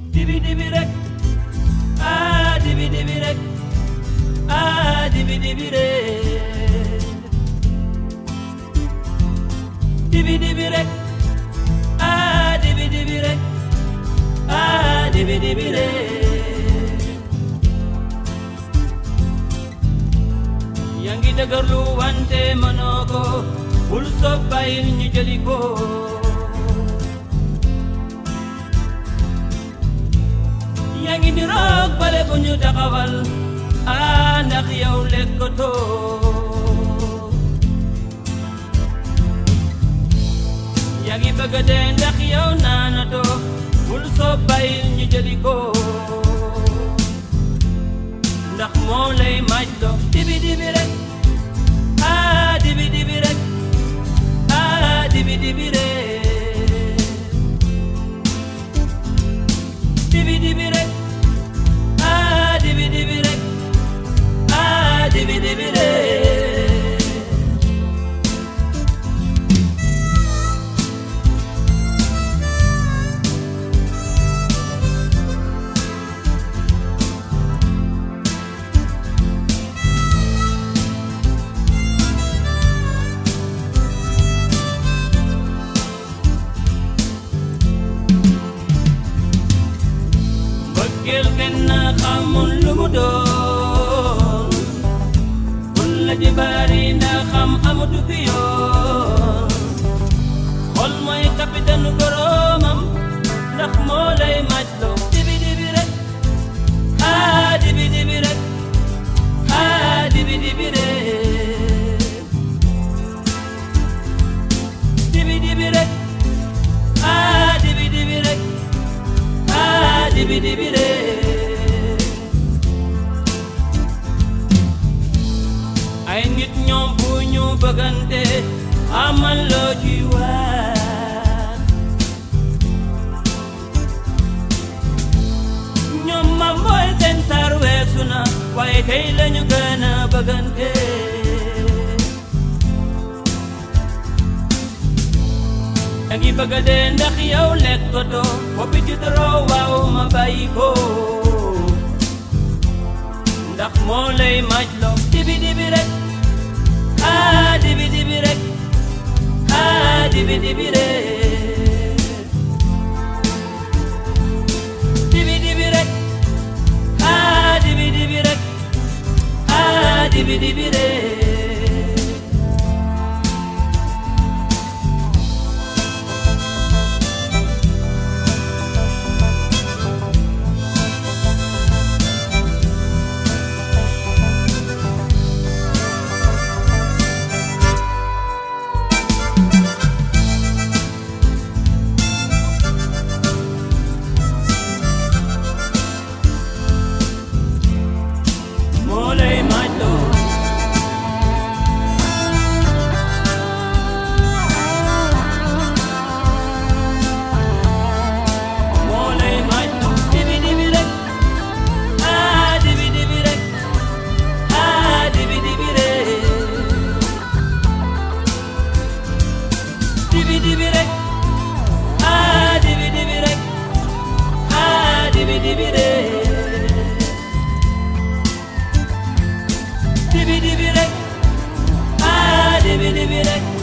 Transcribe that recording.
dibi dibi rek ah dibi dibi rek ah dibi dibi rek dibi dibi rek ah dibi dibi rek ah dibi dibi rek yangi dëgërlu wante mënoo ko bul soog bàyyil ñu jëli ko yangi di roog bale bu ñu taxawal ah ndax yow lekkatoo yangi bëgg dee ndax yow naanatoo bul soog bàyyil ñu jëli ko ndax moo lay maaj loo dibi dibi rek ah dibi dibi rek ah dibi dibi rek dibi dibi rek ah dibi dibi rek ah dibi dibi rek kenn xamul lu mu doon bul la jibaari ndax xam amatu fi yoon xol mooy kapitaanu boroomam ndax moo lay majloo dibi dibi rek ah dibi dibi rek ah dibi dibi rek dibi dibi rek ah dibi dibi rek ah dibi dibi rek ay nit ñoom bu ñu bëggante amal loo ci waar ñoom ma mooy seen tar weesu na waaye tey lañu gën a bëggante da ngi bëgg a dee ndax yow lekkatoo boppi ci doroo waaw ma bàyyi ko ndax moo lay majloo dibi dibi rek ah dibi dibi rek ah dibi dibi rek dibi dibi rek ah dibi dibi rek ah dibi dibi rek dibi dibi rek ah dibi dibi rek ah dibi dibi rek dibi dibi rek ah dibi dibi rek